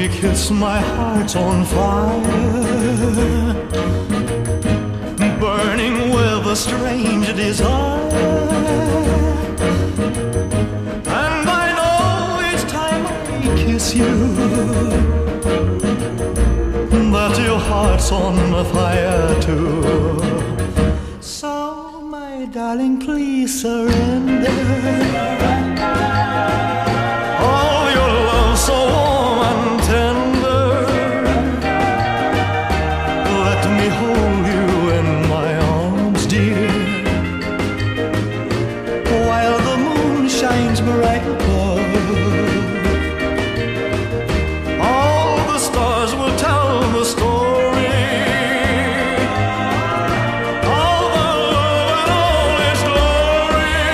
kiss, my heart's on fire, burning with a strange desire. And I know each time I kiss you that your heart's on fire too. So my darling, please surrender. Oh, your love so warm and tender. Let me hold you in my arms, dear, while the moon shines bright above. All the stars will tell the story, all the love and all its glory.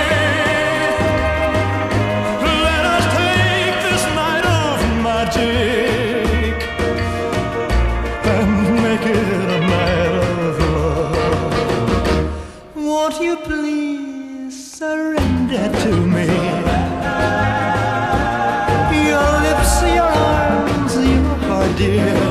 Let us take this night of magic and make it a night of love. Won't you please surrender to me? Your lips, your arms, your heart, dear.